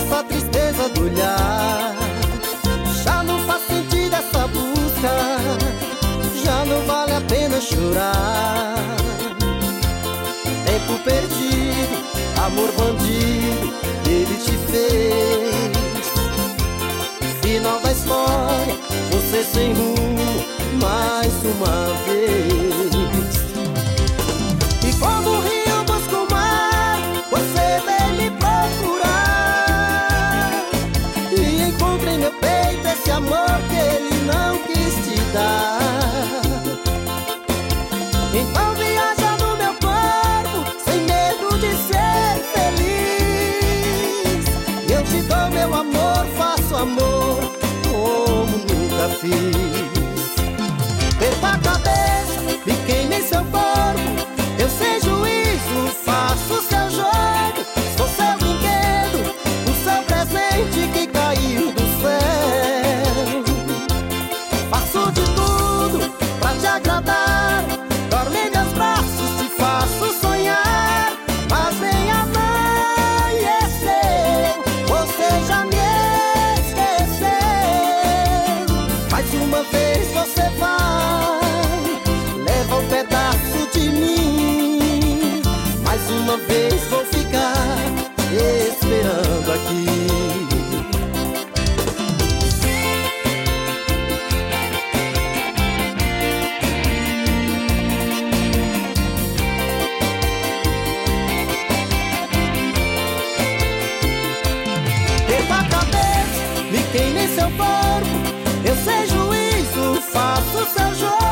essa tristeza do olhar. Já não faz sentido essa busca, já não vale a pena chorar. Tempo perdido, amor bandido, ele te fez. Final da história, você sem rumo mais uma vez. E quando o rio busca o mar, você vem me procurar. E encontra em meu peito esse amor que ele não quis te dar. Então viaja no meu corpo, sem medo de ser feliz. Eu te dou meu amor, faço amor como nunca fiz. Perco a cabeça, me queime em seu corpo. Eu sei juízo, faço o seu jogo. Sou seu brinquedo, o seu presente que caiu do céu. Faço de tudo pra te agradar. Dorme em meus braços, te faço sonhar. Mas vem amanhecer, você já me esqueceu. Mais uma vez você vai, leva um pedaço de mim. Mais uma vez vou ficar esperando aqui. Perco a cabeça, me queime em seu corpo. Eu sei juízo, faço o seu jogo.